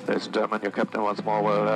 Ladies and gentlemen, your captain once more will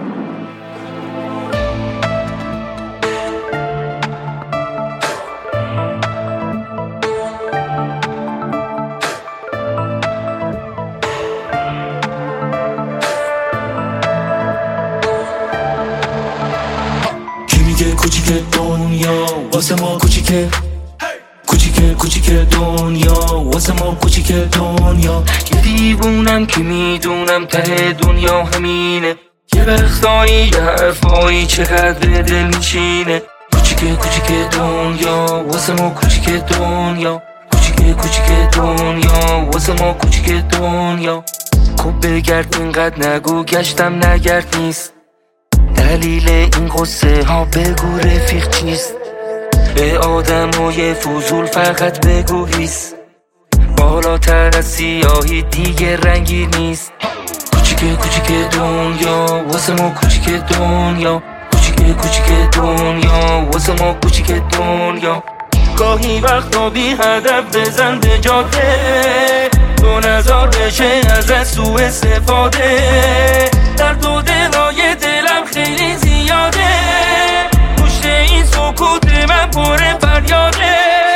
کوچیک دنیا واسه ما کوچیکه کوچیک دنیا واسه ما کوچیک دنیا یه دیوونم که میدونم ته دنیا همینه یه وقتایی یه حرفایی چقدر دل میشینه کوچیک دنیا واسه ما کوچیک دنیا کوچیک دنیا واسه ما کوچیک دنیا خب بگرد اینقدر نگو گشتم نگرد نیست دلیل این قصه ها بگو رفیق چیست به آدمای فضول فقط بگو هیست بالاتر از سیاهی دیگه رنگی نیست کوچیک دنیا واسه ما کوچیک دنیا کوچیک دنیا واسه ما کوچیک دنیا گاهی وقتا بی هدف بزن به جاده تو نظر بشه از سوء استفاده در دو دلای دلم خیلی زیاده پشت این سکوت من پر فریاده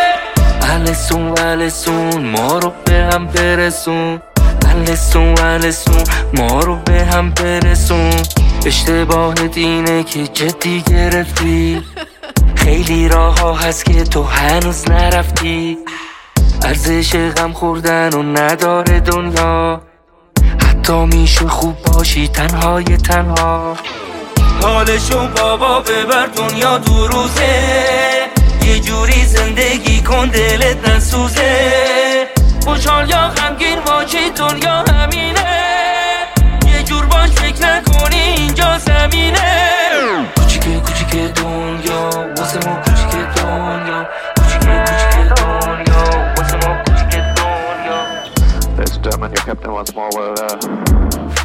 السون ما رو به هم برسون السون ما رو به هم برسون اشتباهت اینه که جدی گرفتی خیلی راه ها هست که تو هنوز نرفتی ارزش غم خوردن و نداره دنیا حتی میشه خوب باشی تنها حالشو بابا ببر دنیا دو روزه یه جوری زندگی کن دلت نسوزه خوشحال یا غمگین باشی دنیا همینه یه جور باش فکر نکنی اینجا زمینه کوچیک دنیا واسه ما کوچیک دنیا کوچیک دنیا واسه ما کوچیک دنیا Ladies and gentlemen, your captain once more will